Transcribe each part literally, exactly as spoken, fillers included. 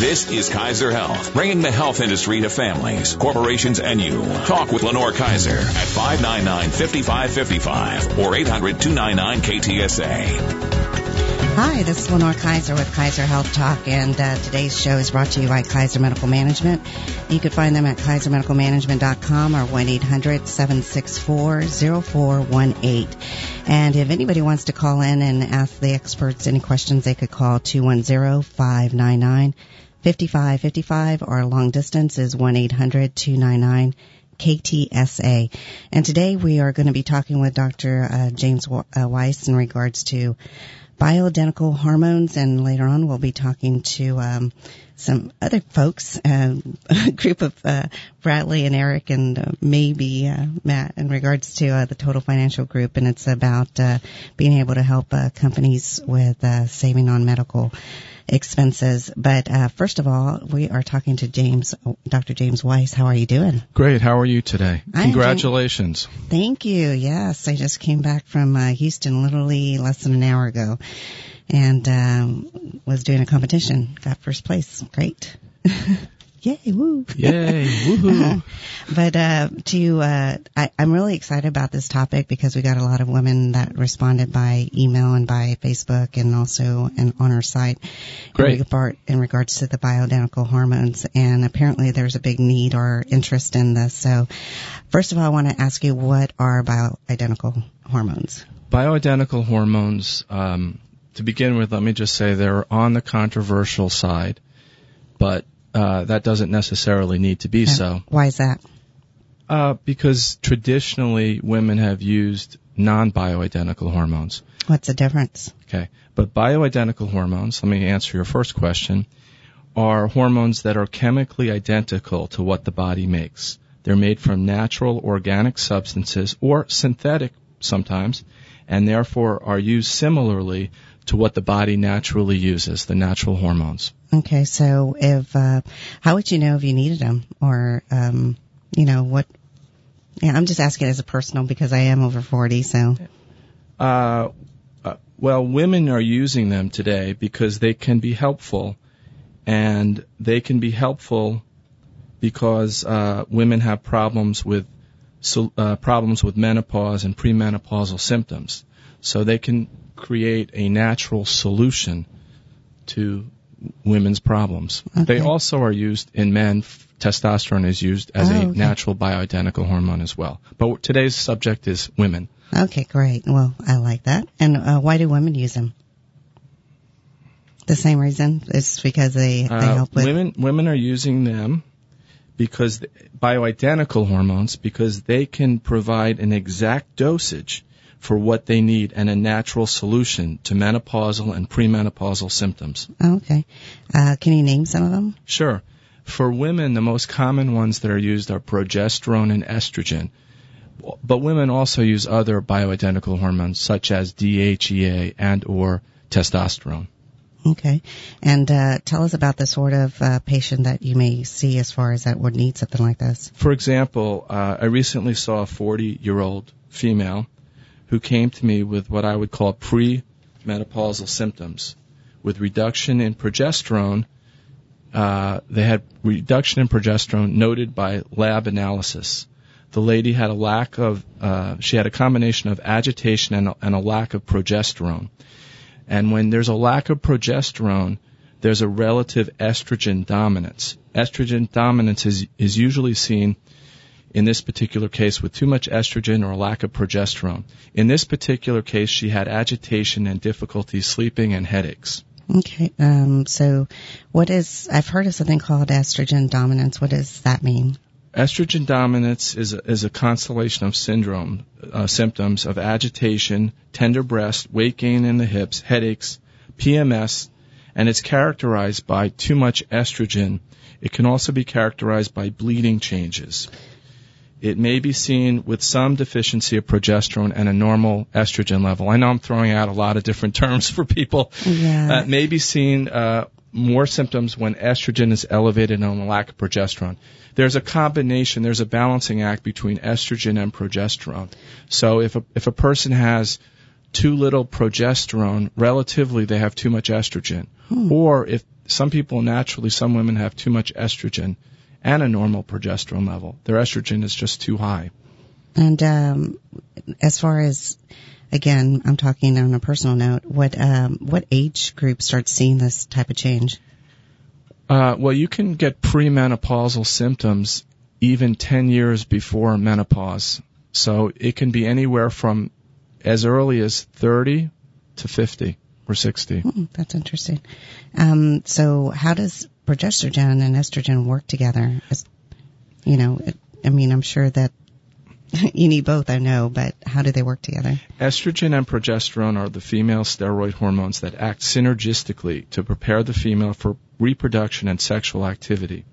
This is Kaiser Health, bringing the health industry to families, corporations, and you. Talk with Lenore Kaiser at five nine nine, five five five five or eight hundred, two nine nine, K T S A. Hi, this is Lenore Kaiser with Kaiser Health Talk, and uh, today's show is brought to you by Kaiser Medical Management. You can find them at kaiser medical management dot com or one eight hundred, seven six four, zero four one eight. And if anybody wants to call in and ask the experts any questions, they could call two one zero, five nine nine, five five five five, or long distance is one eight hundred, two nine nine, K T S A. And today we are going to be talking with Doctor Uh, James w- uh, Weiss in regards to bioidentical hormones, and later on we'll be talking to um, some other folks, uh, a group of uh, Bradley and Eric and uh, maybe uh, Matt in regards to uh, the Total Financial Group, and it's about uh, being able to help uh, companies with uh, saving on medical expenses. But uh, first of all, we are talking to James, Doctor James Weiss. How are you doing? Great. How are you today? I'm Congratulations. Doing, thank you. Yes, I just came back from uh, Houston literally less than an hour ago, and um, was doing a competition. Got first place. Great. Yay, woo. Yay, woohoo. But uh, to, uh, I, I'm really excited about this topic because we got a lot of women that responded by email and by Facebook and also in, on our site. Great. In, regard, in regards to the bioidentical hormones. And apparently there's a big need or interest in this. So first of all, I want to ask you, what are bioidentical hormones? Bioidentical hormones, um, to begin with, let me just say they're on the controversial side, but Uh, that doesn't necessarily need to be yeah. so. Why is that? Uh, because traditionally women have used non-bioidentical hormones. What's the difference? Okay. But bioidentical hormones, let me answer your first question, are hormones that are chemically identical to what the body makes. They're made from natural organic substances or synthetic sometimes, and therefore are used similarly to what the body naturally uses, the natural hormones. Okay, so if uh, how would you know if you needed them, or um, you know what? Yeah, I'm just asking as a personal because I am over forty. So, uh, uh, well, women are using them today because they can be helpful, and they can be helpful because uh, women have problems with so, uh, problems with menopause and premenopausal symptoms, so they can create a natural solution to women's problems. Okay. They also are used in men. Testosterone is used as oh, a okay. natural bioidentical hormone as well. But today's subject is women. Okay, great. Well, I like that. And uh, why do women use them? The same reason? It's because they, they uh, help with... Women, women are using them because the, bioidentical hormones because they can provide an exact dosage for what they need and a natural solution to menopausal and premenopausal symptoms. Okay. Uh, can you name some of them? Sure. For women, the most common ones that are used are progesterone and estrogen. But women also use other bioidentical hormones such as D H E A and or testosterone. Okay. And uh, tell us about the sort of uh, patient that you may see as far as that would need something like this. For example, uh, I recently saw a forty-year-old female who came to me with what I would call pre-menopausal symptoms. With reduction in progesterone, uh, they had reduction in progesterone noted by lab analysis. The lady had a lack of, uh, she had a combination of agitation and a, and a lack of progesterone. And when there's a lack of progesterone, there's a relative estrogen dominance. Estrogen dominance is, is usually seen in this particular case with too much estrogen or a lack of progesterone. In this particular case, she had agitation and difficulty sleeping and headaches. Okay. Um, so what is, I've heard of something called estrogen dominance. What does that mean? Estrogen dominance is a, is a constellation of syndrome, uh, symptoms of agitation, tender breast, weight gain in the hips, headaches, P M S, and it's characterized by too much estrogen. It can also be characterized by bleeding changes. It may be seen with some deficiency of progesterone and a normal estrogen level. I know I'm throwing out a lot of different terms for people. Yeah. Uh, it may be seen uh, more symptoms when estrogen is elevated and a lack of progesterone. There's a combination, there's a balancing act between estrogen and progesterone. So if a, if a person has too little progesterone, relatively they have too much estrogen. Hmm. Or if some people naturally, some women have too much estrogen and a normal progesterone level. Their estrogen is just too high. And um, as far as, again, I'm talking on a personal note, what um, what age group starts seeing this type of change? Uh, well, you can get premenopausal symptoms even ten years before menopause. So it can be anywhere from as early as thirty to fifty or sixty. Mm, that's interesting. Um, so how does progesterone and estrogen work together? As, you know, I mean, I'm sure that you need both, I know, but how do they work together? Estrogen and progesterone are the female steroid hormones that act synergistically to prepare the female for reproduction and sexual activity.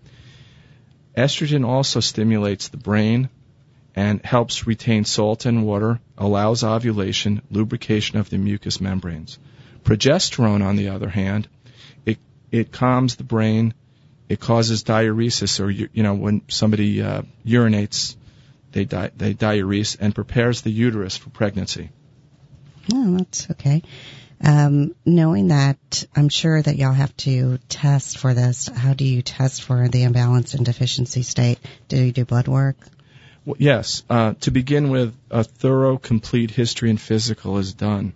Estrogen also stimulates the brain and helps retain salt and water, allows ovulation, lubrication of the mucous membranes. Progesterone, on the other hand, it it calms the brain, it causes diuresis, or, you know, when somebody uh, urinates, they di- they diurese, and prepares the uterus for pregnancy. Oh, that's okay. Um, knowing that, I'm sure that y'all have to test for this. How do you test for the imbalance and deficiency state? Do you do blood work? Well, yes. Uh, to begin with, a thorough, complete history and physical is done,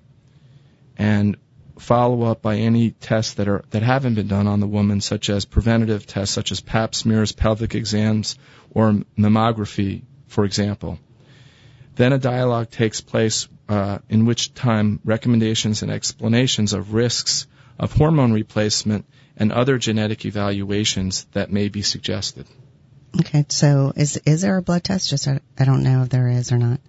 and follow up by any tests that are that haven't been done on the woman, such as preventative tests, such as pap smears, pelvic exams, or mammography, for example. Then a dialogue takes place uh, in which time recommendations and explanations of risks of hormone replacement and other genetic evaluations that may be suggested. Okay, so is is there a blood test? Just I, I don't know if there is or not.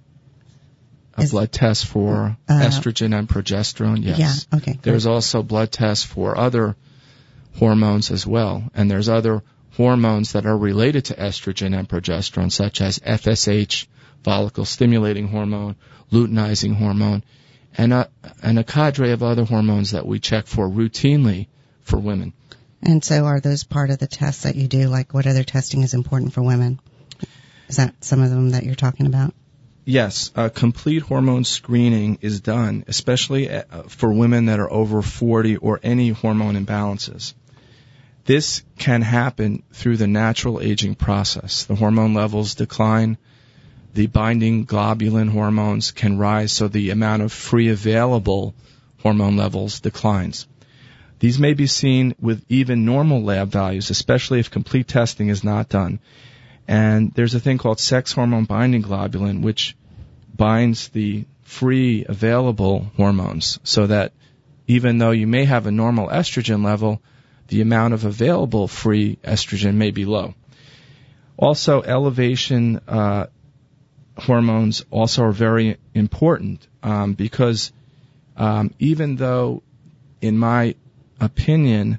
A is, blood test for uh, estrogen and progesterone, yes. Yeah, okay. There's also blood tests for other hormones as well, and there's other hormones that are related to estrogen and progesterone, such as F S H, follicle-stimulating hormone, luteinizing hormone, and a, and a cadre of other hormones that we check for routinely for women. And so are those part of the tests that you do? Like, what other testing is important for women? Is that some of them that you're talking about? Yes, a complete hormone screening is done, especially for women that are over forty or any hormone imbalances. This can happen through the natural aging process. The hormone levels decline, the binding globulin hormones can rise, so the amount of free available hormone levels declines. These may be seen with even normal lab values, especially if complete testing is not done. And there's a thing called sex hormone binding globulin, which binds the free available hormones, so that even though you may have a normal estrogen level, the amount of available free estrogen may be low. Also, elevation uh, hormones also are very important um, because um, even though, in my opinion,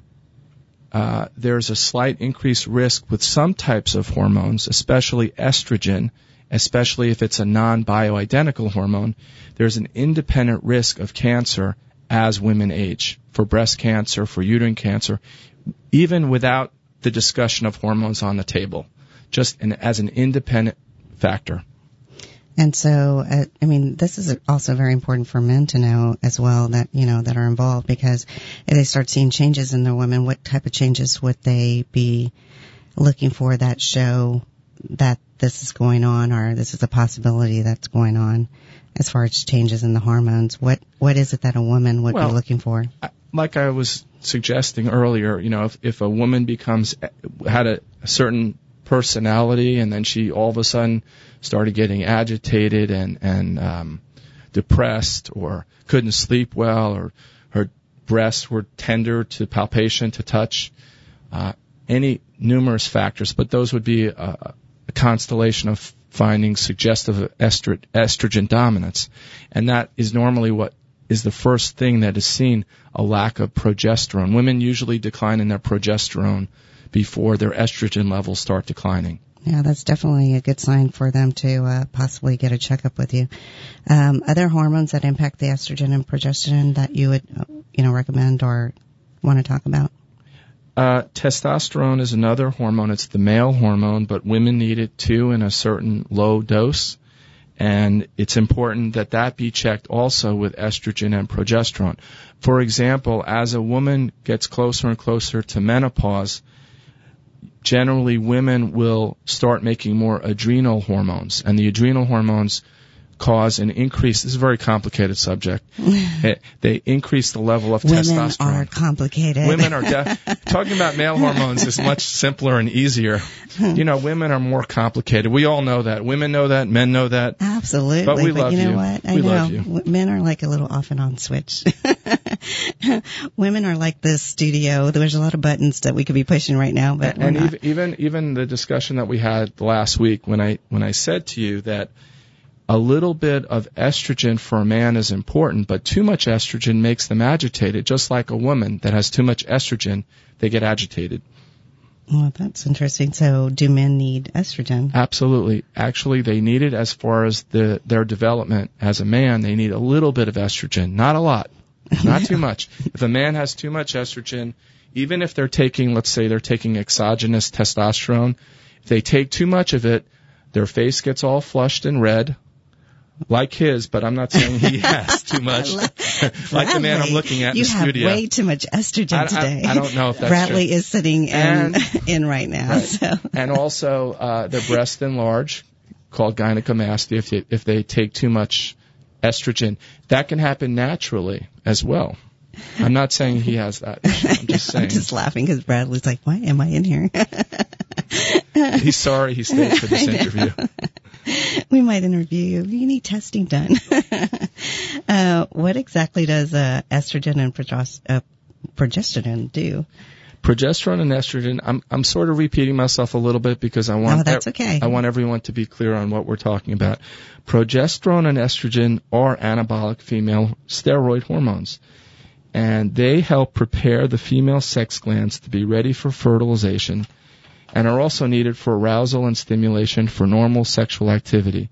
uh, there's a slight increased risk with some types of hormones, especially estrogen, especially if it's a non-bioidentical hormone, there's an independent risk of cancer as women age, for breast cancer, for uterine cancer, even without the discussion of hormones on the table, just in, as an independent factor. And so, uh, I mean, this is also very important for men to know as well that, you know, that are involved, because if they start seeing changes in their women, what type of changes would they be looking for that show that this is going on, or this is a possibility that's going on as far as changes in the hormones? What What is it that a woman would well, be looking for? Like I was suggesting earlier, you know, if, if a woman becomes, had a, a certain personality, and then she all of a sudden started getting agitated and and um, depressed, or couldn't sleep well, or her breasts were tender to palpation, to touch, uh, any numerous factors, but those would be a, a constellation of findings suggestive of estro- estrogen dominance, and that is normally what is the first thing that is seen, a lack of progesterone. Women usually decline in their progesterone before their estrogen levels start declining. Yeah, that's definitely a good sign for them to uh, possibly get a checkup with you. Um, other hormones that impact the estrogen and progesterone that you would, you know, recommend or want to talk about? Uh, testosterone is another hormone. It's the male hormone, but women need it too in a certain low dose. And it's important that that be checked also with estrogen and progesterone. For example, as a woman gets closer and closer to menopause, generally women will start making more adrenal hormones, and the adrenal hormones cause an increase. This is a very complicated subject. They increase the level of Women testosterone. Women are complicated. Women are def- talking about male hormones is much simpler and easier. You know, women are more complicated. We all know that. Women know that. Men know that. Absolutely. But we but love you know you. what? I we know. love you. Men are like a little off and on switch. Women are like this studio. There's a lot of buttons that we could be pushing right now, but and, we're and not. even even the discussion that we had last week when I when I said to you that a little bit of estrogen for a man is important, but too much estrogen makes them agitated, just like a woman that has too much estrogen, they get agitated. Well, that's interesting. So do men need estrogen? Absolutely. Actually, they need it as far as the their development as a man. They need a little bit of estrogen, not a lot, not too much. If a man has too much estrogen, even if they're taking, let's say they're taking exogenous testosterone, if they take too much of it, their face gets all flushed and red, like his, but I'm not saying he has too much. Like the man I'm looking at in you the studio. You have way too much estrogen I, I, today. I don't know if that's Bradley true. is sitting in, and, in right now. Right. So. And also, uh, their breast enlarge, called gynecomastia, if they, if they take too much estrogen. That can happen naturally as well. I'm not saying he has that issue. I'm just saying. I'm just laughing because Bradley's like, why am I in here? He's sorry he stayed for this interview. We might interview you. You need testing done. uh, what exactly does uh, estrogen and progest- uh, progesterone do? Progesterone and estrogen, I'm I'm sort of repeating myself a little bit because I want oh, that's okay. I want everyone to be clear on what we're talking about. Progesterone and estrogen are anabolic female steroid hormones, and they help prepare the female sex glands to be ready for fertilization, and are also needed for arousal and stimulation for normal sexual activity.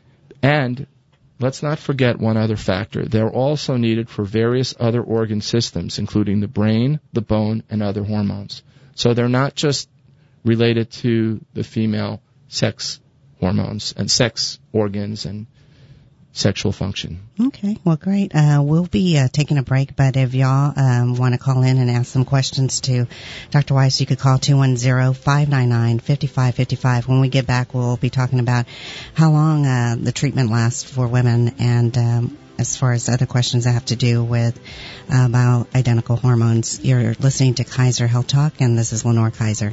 And let's not forget one other factor. They're also needed for various other organ systems, including the brain, the bone, and other hormones. So they're not just related to the female sex hormones and sex organs and sexual function. Okay, well, great. Uh, we'll be uh, taking a break, but if y'all um, want to call in and ask some questions to Doctor Weiss, you could call two one zero, five nine nine, five five five five. When we get back, we'll be talking about how long uh, the treatment lasts for women and um, as far as other questions that have to do with uh, bioidentical hormones. You're listening to Kaiser Health Talk, and this is Lenore Kaiser.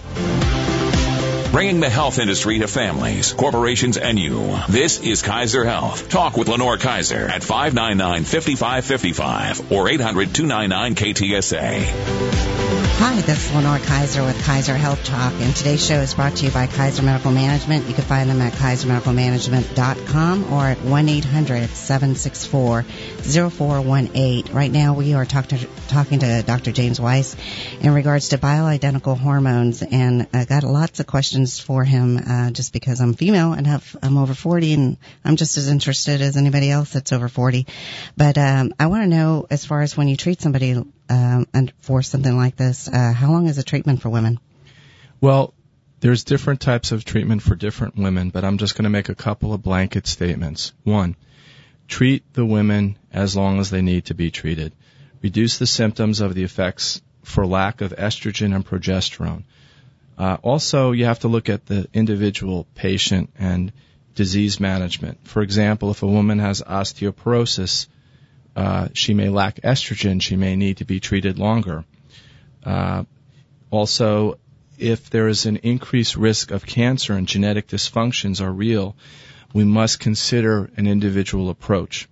Bringing the health industry to families, corporations, and you. This is Kaiser Health. Talk with Lenore Kaiser at five nine nine, five five five five or eight hundred, two nine nine, K T S A. Hi, this is Lenore Kaiser with Kaiser Health Talk, and today's show is brought to you by Kaiser Medical Management. You can find them at kaiser medical management dot com or at one eight hundred, seven six four, zero four one eight. Right now we are talk to, talking to Doctor James Weiss in regards to bioidentical hormones, and I got lots of questions for him uh, just because I'm female and have I'm over forty, and I'm just as interested as anybody else that's over forty. But um, I want to know, as far as when you treat somebody um, and for something like this, uh, how long is the treatment for women? Well, there's different types of treatment for different women, but I'm just going to make a couple of blanket statements. One, treat the women as long as they need to be treated. Reduce the symptoms of the effects for lack of estrogen and progesterone. Uh, also, you have to look at the individual patient and disease management. For example, if a woman has osteoporosis, uh, she may lack estrogen. She may need to be treated longer. Uh, also, if there is an increased risk of cancer and genetic dysfunctions are real, we must consider an individual approach.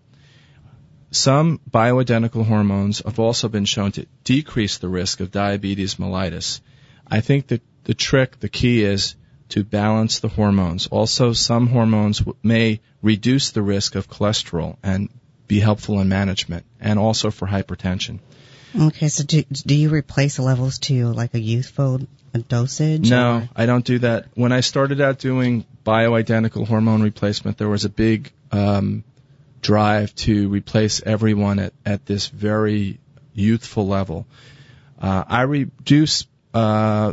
Some bioidentical hormones have also been shown to decrease the risk of diabetes mellitus. I think that the trick, the key is to balance the hormones. Also, some hormones may reduce the risk of cholesterol and be helpful in management, and also for hypertension. Okay, so do, do you replace the levels to like a youthful dosage? No, or? I don't do that. When I started out doing bioidentical hormone replacement, there was a big um, drive to replace everyone at, at this very youthful level. Uh, I reduce, uh,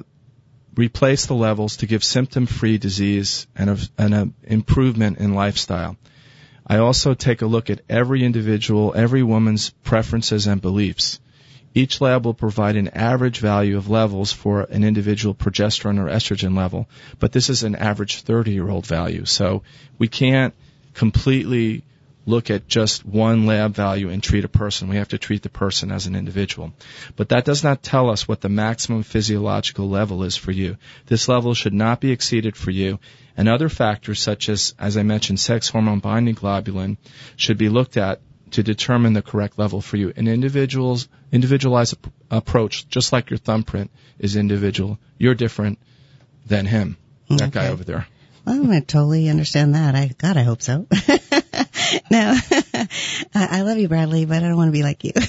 replace the levels to give symptom-free disease and a, and a improvement in lifestyle. I also take a look at every individual, every woman's preferences and beliefs. Each lab will provide an average value of levels for an individual progesterone or estrogen level, but this is an average thirty-year-old value. So we can't completely look at just one lab value and treat a person. We have to treat the person as an individual. But that does not tell us what the maximum physiological level is for you. This level should not be exceeded for you. And other factors such as, as I mentioned, sex hormone binding globulin should be looked at to determine the correct level for you. An individual's individualized ap- approach, just like your thumbprint is individual, you're different than him, that Okay. guy over there. Well, I totally understand that. I God, I hope so. No, I love you, Bradley, but I don't want to be like you.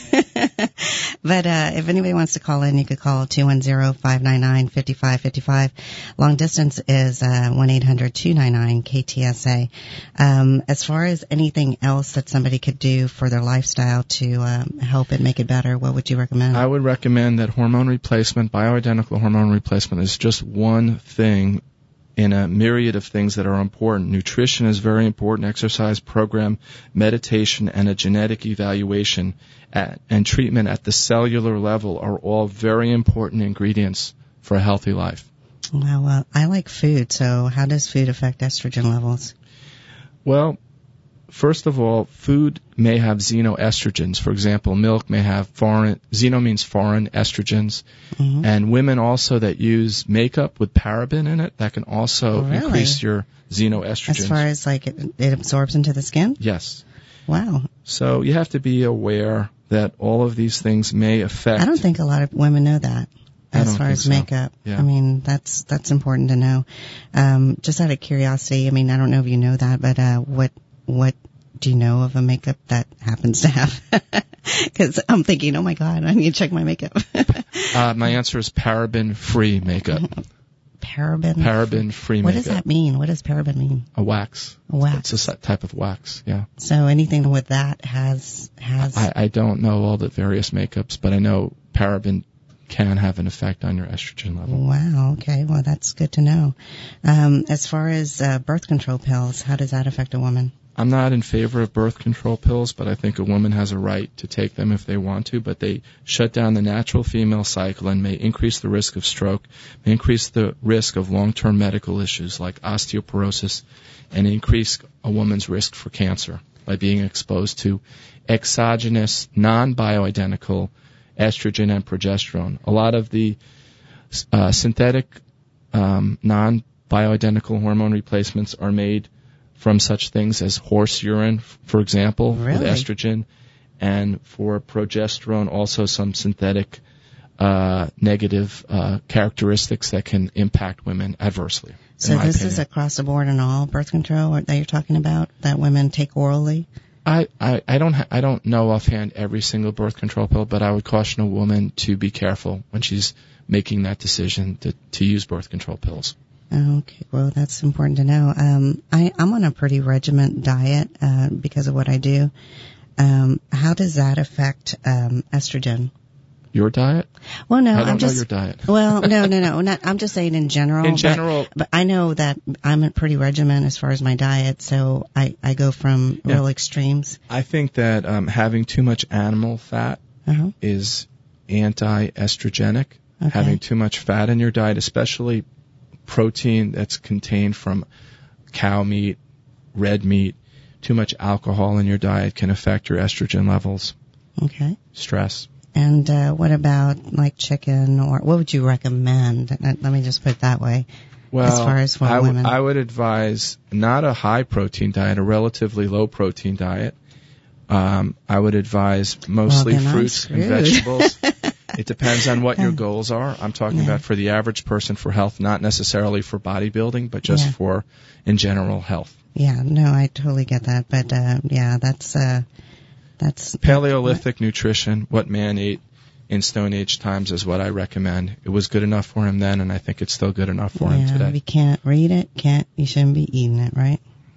But uh if anybody wants to call in, you could call two one zero, five nine nine, five five five five. Long distance is uh one eight hundred, two nine nine, K T S A. Um, as far as anything else that somebody could do for their lifestyle to um, help it make it better, what would you recommend? I would recommend that hormone replacement, bioidentical hormone replacement, is just one thing in a myriad of things that are important. Nutrition is very important, exercise program, meditation, and a genetic evaluation at, and treatment at the cellular level are all very important ingredients for a healthy life. Well, uh, I like food, so how does food affect estrogen levels? Well, first of all, food may have xenoestrogens. For example, milk may have foreign, xeno means foreign estrogens. Mm-hmm. And women also that use makeup with paraben in it, that can also Oh, really? increase your xenoestrogens. As far as like it, it absorbs into the skin? Yes. Wow. So you have to be aware that all of these things may affect. I don't think a lot of women know that. I As don't far think as so. makeup, Yeah. I mean that's that's important to know. Um, just out of curiosity, I mean I don't know if you know that, but uh, what what do you know of a makeup that happens to have? Because I'm thinking, oh my god, I need to check my makeup. uh, my answer is paraben-free makeup. Paraben. Paraben-free What makeup. does that mean? What does paraben mean? A wax. A wax. It's a type of wax, yeah. So anything with that has has. I, I don't know all the various makeups, but I know paraben can have an effect on your estrogen level. Wow. Okay. Well, that's good to know. Um, as far as uh, birth control pills, how does that affect a woman? I'm not in favor of birth control pills, but I think a woman has a right to take them if they want to, but they shut down the natural female cycle and may increase the risk of stroke, may increase the risk of long-term medical issues like osteoporosis, and increase a woman's risk for cancer by being exposed to exogenous, non-bioidentical estrogen and progesterone. A lot of the uh, synthetic um, non-bioidentical hormone replacements are made from such things as horse urine, for example, Really? with estrogen, and for progesterone, also some synthetic uh, negative uh, characteristics that can impact women adversely. So this is across the board in all birth control that you're talking about that women take orally? I, I, I don't ha- I don't know offhand every single birth control pill, but I would caution a woman to be careful when she's making that decision to, to use birth control pills. Okay, well, that's important to know. Um, I, I'm on a pretty regiment diet uh, because of what I do. Um, how does that affect um, estrogen? Your diet? Well, no, I don't I'm just. know your diet. Well, no, no, no. Not, I'm just saying in general. In general, but, but I know that I'm a pretty regiment as far as my diet, so I, I go from Yeah. real extremes. I think that um, having too much animal fat Uh-huh. is anti-estrogenic. Okay. Having too much fat in your diet, especially protein that's contained from cow meat, red meat, too much alcohol in your diet can affect your estrogen levels. Okay. Stress. And uh, what about like chicken, or what would you recommend? Let me just put it that way. Well, as far as for I, w- women. I would advise not a high protein diet, a relatively low protein diet. Um, I would advise mostly Well, then I'm fruits and screwed. vegetables. It depends on what your goals are. I'm talking Yeah. about for the average person for health, not necessarily for bodybuilding, but just Yeah. for, in general, health. Yeah, no, I totally get that, but uh, yeah, that's uh, that's Paleolithic nutrition, what man ate in Stone Age times, is what I recommend. It was good enough for him then, and I think it's still good enough for yeah, him if today. you can't read it, can't you shouldn't be eating it, right?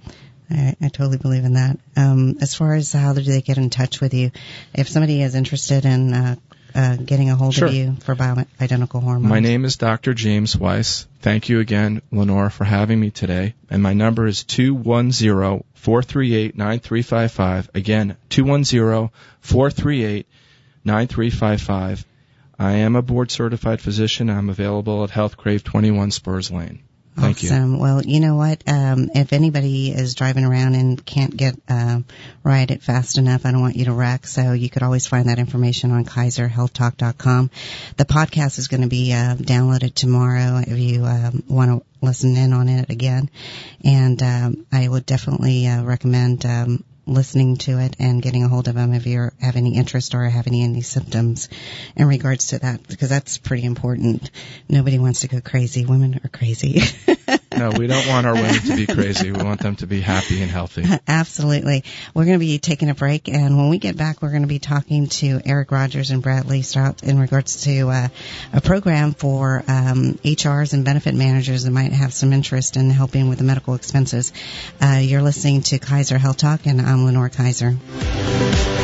I, I totally believe in that. Um, as far as how do they get in touch with you, if somebody is interested in uh, uh, getting a hold Sure. of you for bioidentical hormones? My name is Doctor James Weiss. Thank you again, Lenore, for having me today. And my number is two one zero, four three eight, nine three five five. Again, two one zero, four three eight, nine three five five. I am a board-certified physician. I'm available at Health Crave twenty-one Spurs Lane. Thank awesome. you. Well, you know what? Um, if anybody is driving around and can't get uh, ride it fast enough, I don't want you to wreck. So you could always find that information on Kaiser Health Talk dot com. The podcast is going to be uh, downloaded tomorrow if you um, want to listen in on it again. And um, I would definitely uh, recommend um, listening to it and getting a hold of them if you have any interest or have any any symptoms in regards to that, because that's pretty important. Nobody wants to go crazy. Women are crazy. No, we don't want our women to be crazy. We want them to be happy and healthy. Absolutely. We're going to be taking a break, and when we get back, we're going to be talking to Eric Rogers and Bradley Strout in regards to uh, a program for um, H Rs and benefit managers that might have some interest in helping with the medical expenses. Uh, you're listening to Kaiser Health Talk, and I'm Lenore Kaiser.